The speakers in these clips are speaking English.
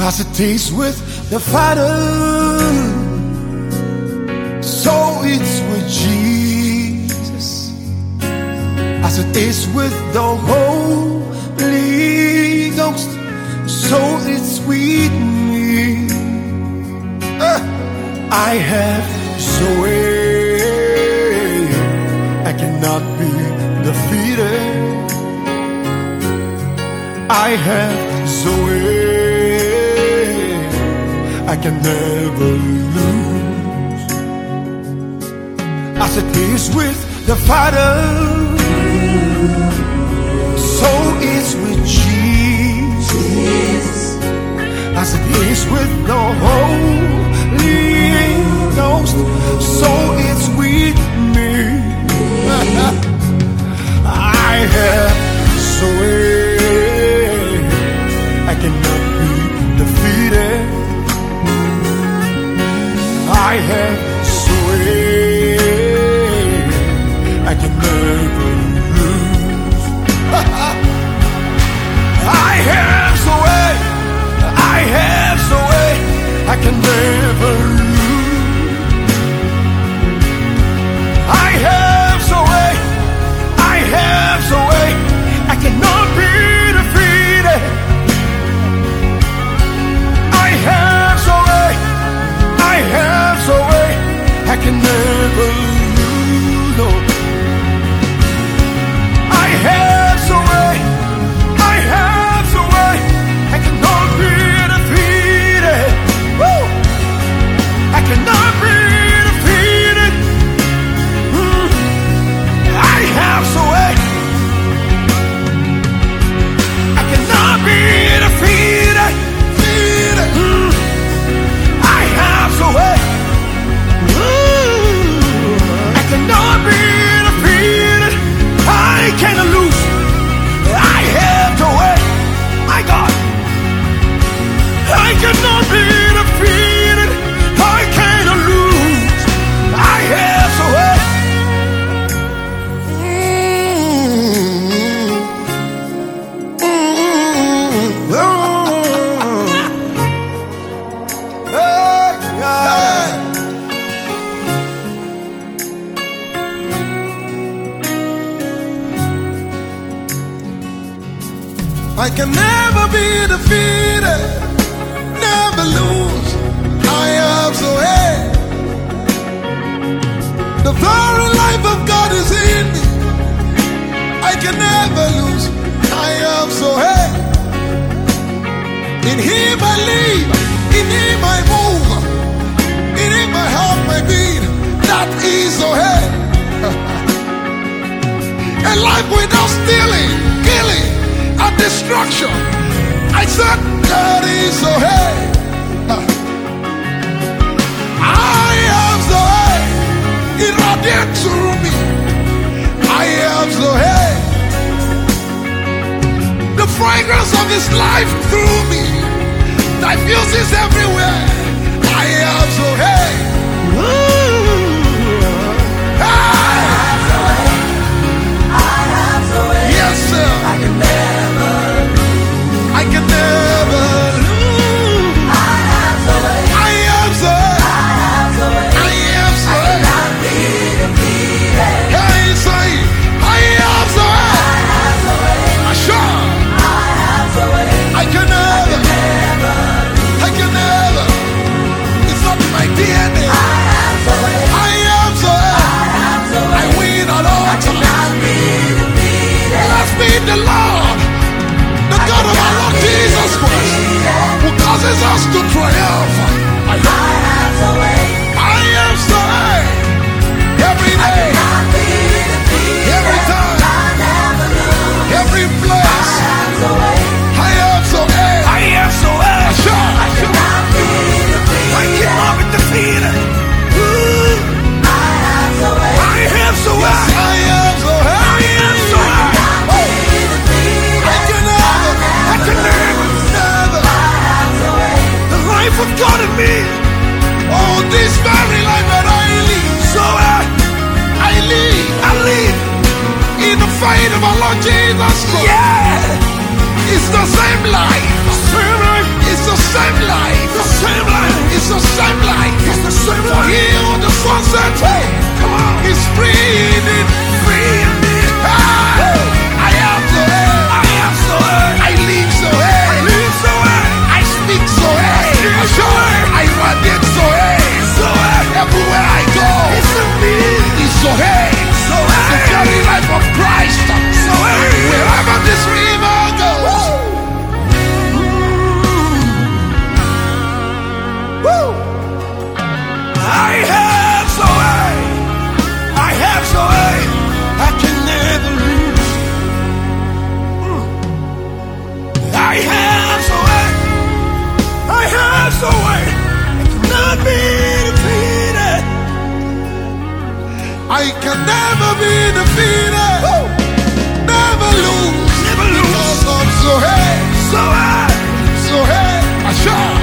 As it is with the Father, so it's with Jesus. As it is with the Holy Ghost, so it's with me. I have so I cannot be defeated. I have so I can never lose. As it is with the Father, so is with Jesus. As it is with the Holy Ghost, so it's with me. I have so I cannot be defeated. I have so I can never lose. I have so I can never lose. I have so I cannot be defeated. I have so I can never lose. No. I have so I cannot be defeated. Woo! I cannot be defeated. I have so I cannot be defeated. I have so I cannot be defeated. I cannot lose. I have to wait. My God, I cannot be defeated. I cannot lose. I have to wait. I can never be defeated, never lose. I am so the very life of God is in me. I can never lose. I am so in Him I live, in Him I move, in Him I have my being. That is so a life without stealing, killing, and destruction. I said that is so I am so irradiate through me. I am so the fragrance of His life through me diffuses everywhere. I am so yes sir. I can never lose. I am so I cannot be defeated. Hey, say I am so sure. I can never. It's not my DNA. I am so I win at all times. Let's meet the Lord, the God of our Lord Jesus Christ, who causes us to triumph. I am so every day, every time, every place. I am so sure. I cannot be defeated. I am so I can never. The life of God in me. Oh, this very life that I live. So I live in the faith of our Lord Jesus Christ. Yeah. It's the same life. It's the same He's the same light. He's the same light. For he who the Son set free. Come on. He's free indeed. Free indeed. I am so hey. I am so hey. I live so hey. I live so hey. I speak so hey. I show hey. I radiate so hey. So hey. Everywhere I go, it's in me. It's so hey. So hey. The very life of Christ. So hey. Wherever this river goes. I have so hey. I have so hey. I can never lose. I have so hey. I have so hey. I cannot be defeated. I can never be defeated. Never lose. Never lose. Because I'm so hey. So hey. So hey. I shall.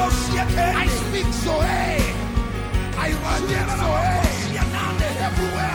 I run so hey, everywhere.